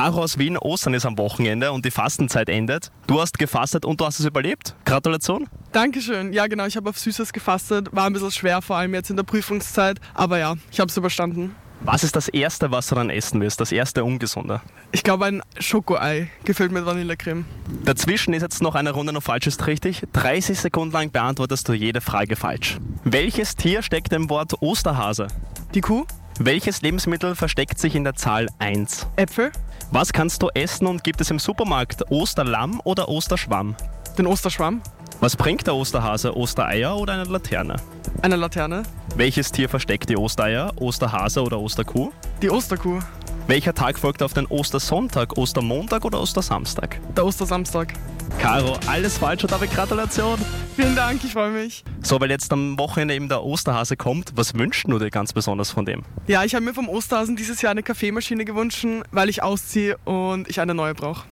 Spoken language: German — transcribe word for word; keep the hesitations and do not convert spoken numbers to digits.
Caro aus Wien, Ostern ist am Wochenende und die Fastenzeit endet. Du hast gefastet und du hast es überlebt. Gratulation. Dankeschön. Ja genau, ich habe auf Süßes gefastet. War ein bisschen schwer, vor allem jetzt in der Prüfungszeit. Aber ja, ich habe es überstanden. Was ist das Erste, was du dann essen wirst? Das erste Ungesunde? Ich glaube ein Schokoei, gefüllt mit Vanillecreme. Dazwischen ist jetzt noch eine Runde noch falsch ist richtig. dreißig Sekunden lang beantwortest du jede Frage falsch. Welches Tier steckt im Wort Osterhase? Die Kuh? Welches Lebensmittel versteckt sich in der Zahl eins? Äpfel? Was kannst du essen und gibt es im Supermarkt? Osterlamm oder Osterschwamm? Den Osterschwamm? Was bringt der Osterhase? Ostereier oder eine Laterne? Eine Laterne? Welches Tier versteckt die Ostereier? Osterhase oder Osterkuh? Die Osterkuh? Welcher Tag folgt auf den Ostersonntag? Ostermontag oder Ostersamstag? Der Ostersamstag. Caro, alles falsch und damit Gratulation. Vielen Dank, ich freue mich. So, weil jetzt am Wochenende eben der Osterhase kommt, was wünschst du dir ganz besonders von dem? Ja, ich habe mir vom Osterhasen dieses Jahr eine Kaffeemaschine gewünscht, weil ich ausziehe und ich eine neue brauche.